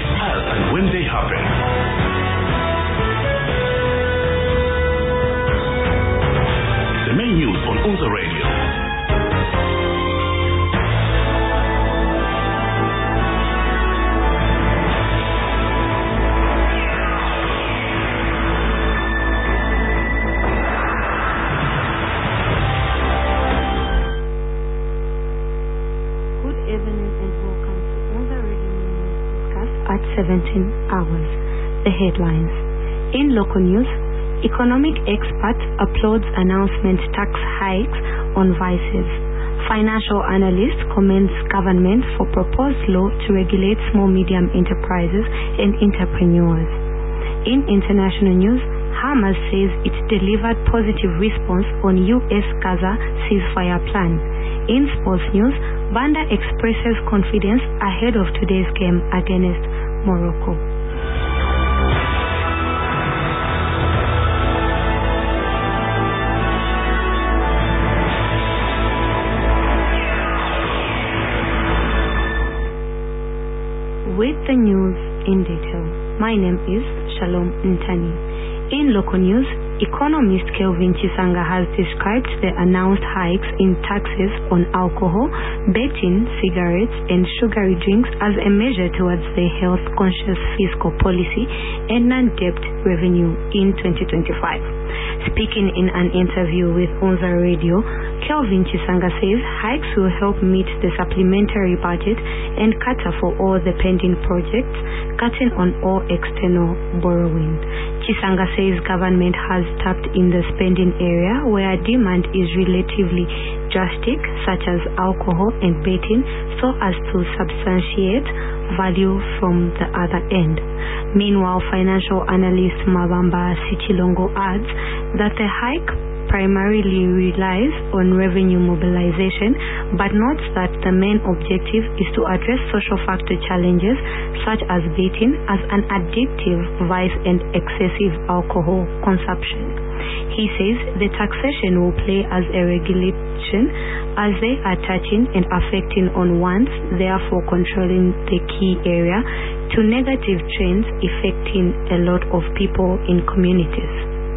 as and when they happen. The main news on Unza Radio. At 17 hours. The headlines. In local news, economic expert applauds announcement tax hikes on vices. Financial analyst commends government for proposed law to regulate small medium enterprises and entrepreneurs. In international news, Hamas says it delivered positive response on US-Gaza ceasefire plan. In sports news, Banda expresses confidence ahead of today's game against Morocco. With the news in detail, my name is Shalom Ntani. In local news, economist Kelvin Chisanga has described the announced hikes in taxes on alcohol, betting, cigarettes, and sugary drinks as a measure towards the health-conscious fiscal policy and non-debt revenue in 2025. Speaking in an interview with Unza Radio, Kelvin Chisanga says hikes will help meet the supplementary budget and cater for all the pending projects, cutting on all external borrowing. Chisanga says government has tapped in the spending area where demand is relatively drastic, such as alcohol and betting, so as to substantiate value from the other end. Meanwhile, financial analyst Mabamba Sichilongo adds that the hike primarily relies on revenue mobilization, but notes that the main objective is to address social factor challenges such as betting as an addictive vice and excessive alcohol consumption. He says the taxation will play as a regulation as they are touching and affecting on ones, therefore controlling the key area to negative trends affecting a lot of people in communities.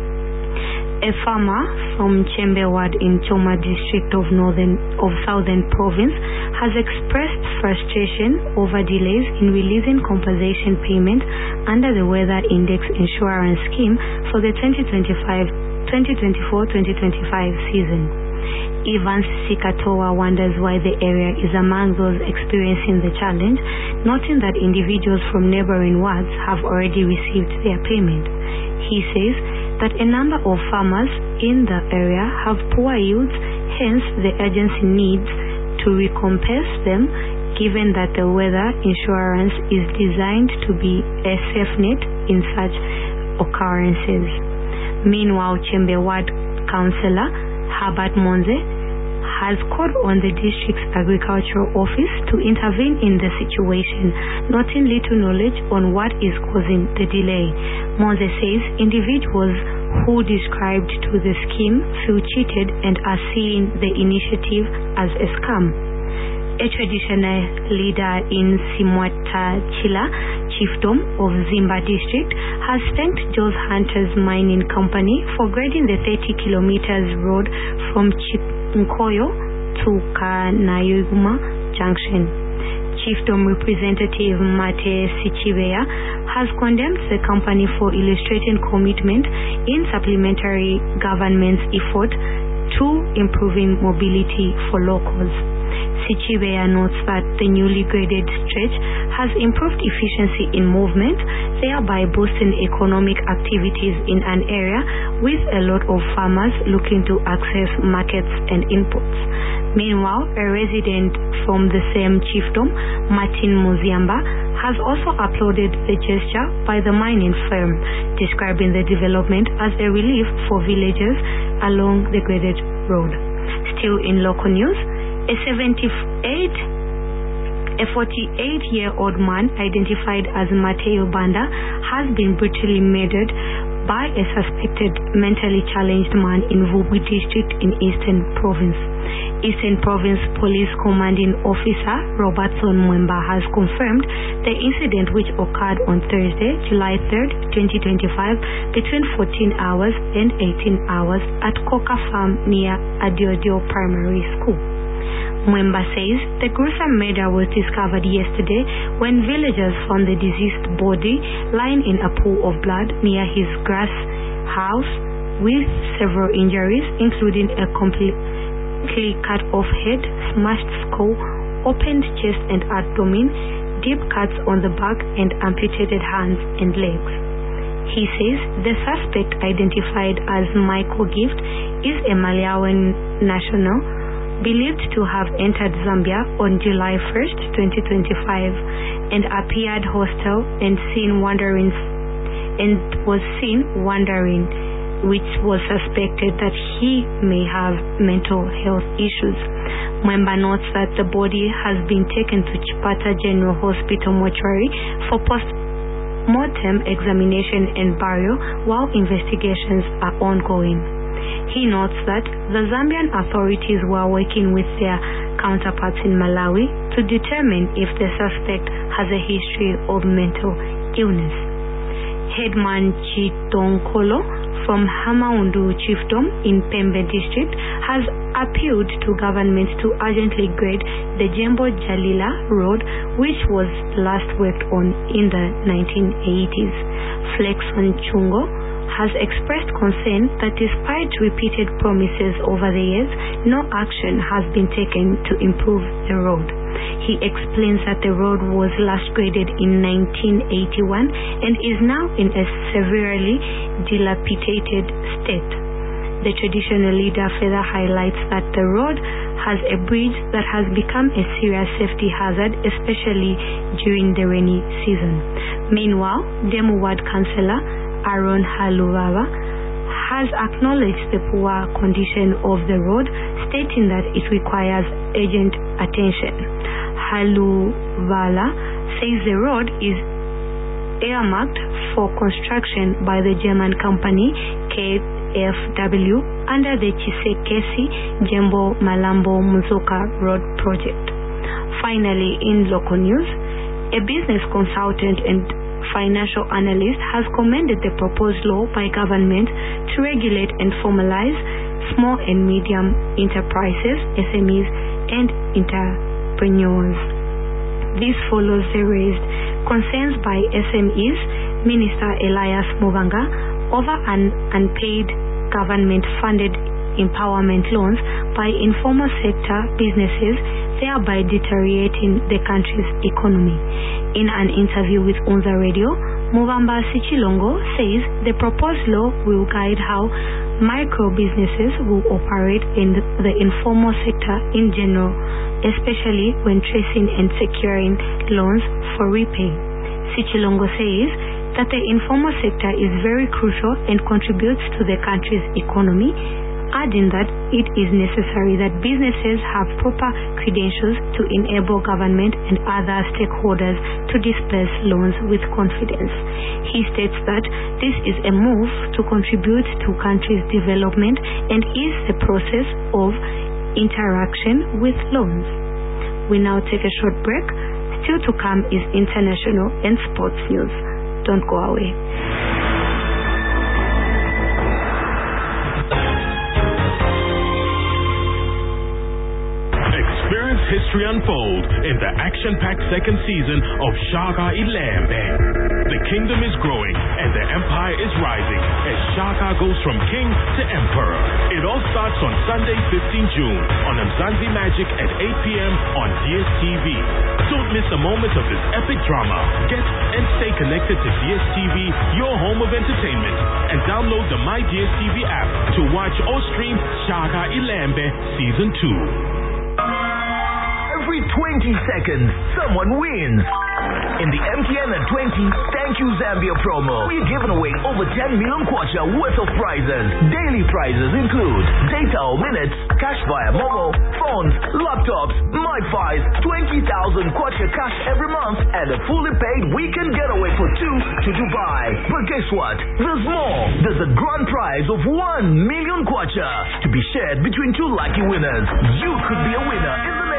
A farmer from Chembe Ward in Choma district of Southern Province has expressed frustration over delays in releasing compensation payment under the Weather Index Insurance Scheme for the 2024-2025 season. Evans Sikatoa wonders why the area is among those experiencing the challenge, noting that individuals from neighboring wards have already received their payment. He says that a number of farmers in the area have poor yields, hence the agency needs to recompense them, given that the weather insurance is designed to be a safety net in such occurrences. Meanwhile, Chembe Ward Councillor Herbert Monze has called on the district's agricultural office to intervene in the situation, noting little knowledge on what is causing the delay. Monze says individuals who described to the scheme feel cheated and are seeing the initiative as a scam. A traditional leader in Simwata Chila Chiefdom of Zimba district has thanked Joe's Hunters Mining Company for grading the 30 kilometers road from Nkoyo to Kanayuma Junction. Chiefdom representative Mate Sichiveya has condemned the company for illustrating commitment in supplementary government's effort to improving mobility for locals. Sichiveya notes that the newly graded stretch has improved efficiency in movement, thereby boosting economic activities in an area with a lot of farmers looking to access markets and inputs. Meanwhile, a resident from the same chiefdom, Martin Muziamba, has also applauded the gesture by the mining firm, describing the development as a relief for villagers along the graded road. Still in local news, a 48-year-old man identified as Mateo Banda has been brutally murdered by a suspected mentally challenged man in Vubu district in Eastern Province. Eastern Province Police Commanding Officer Robertson Mwemba has confirmed the incident which occurred on Thursday, July 3rd, 2025 between 14 hours and 18 hours at Coca Farm near Adiodio Primary School. Mwemba says the gruesome murder was discovered yesterday when villagers found the deceased body lying in a pool of blood near his grass house with several injuries, including a completely cut off head, smashed skull, opened chest and abdomen, deep cuts on the back, and amputated hands and legs. He says the suspect, identified as Michael Gift, is a Malawian national believed to have entered Zambia on July 1st, 2025 and appeared hostile and was seen wandering, which was suspected that he may have mental health issues. Mwemba notes that the body has been taken to Chipata General Hospital mortuary for post-mortem examination and burial while investigations are ongoing. He notes that the Zambian authorities were working with their counterparts in Malawi to determine if the suspect has a history of mental illness. Headman Chitonkolo from Hamaundu Chiefdom in Pembe district has appealed to government to urgently grade the Jembo Jalila road, which was last worked on in the 1980s. Flexon Chungo has expressed concern that despite repeated promises over the years, no action has been taken to improve the road. He explains that the road was last graded in 1981 and is now in a severely dilapidated state. The traditional leader further highlights that the road has a bridge that has become a serious safety hazard, especially during the rainy season. Meanwhile, Demo Ward Councillor Aaron Haluvava has acknowledged the poor condition of the road, stating that it requires urgent attention. Haluvala says the road is earmarked for construction by the German company KfW under the Chisekesi Jembo Malambo Muzoka Road project. Finally, in local news, a business consultant and financial analyst has commended the proposed law by government to regulate and formalize small and medium enterprises, SMEs, and entrepreneurs. This follows the raised concerns by SMEs Minister Elias Muvanga over an unpaid government-funded empowerment loans by informal sector businesses, thereby deteriorating the country's economy. In an interview with Unza Radio, Muvamba Sichilongo says the proposed law will guide how micro businesses will operate in the informal sector in general, especially when tracing and securing loans for repay. Sichilongo says that the informal sector is very crucial and contributes to the country's economy, adding that it is necessary that businesses have proper credentials to enable government and other stakeholders to disperse loans with confidence. He states that this is a move to contribute to country's development and is the process of interaction with loans. We now take a short break. Still to come is international and sports news. Don't go away. History unfold in the action-packed second season of Shaka Ilembe. The kingdom is growing and the empire is rising as Shaka goes from king to emperor. It all starts on Sunday, 15 June on Mzansi Magic at 8 p.m. on DSTV. Don't miss a moment of this epic drama. Get and stay connected to DSTV, your home of entertainment, and download the My DSTV app to watch or stream Shaka Ilembe Season 2. Every 20 seconds, someone wins. In the MTN at 20 Thank You Zambia promo, we're giving away over 10 million kwacha worth of prizes. Daily prizes include data or minutes, cash via mobile, phones, laptops, My qualifies 20,000 kwacha cash every month and a fully paid weekend getaway for two to Dubai. But guess what? There's more. There's a grand prize of 1 million kwacha to be shared between two lucky winners. You could be a winner in the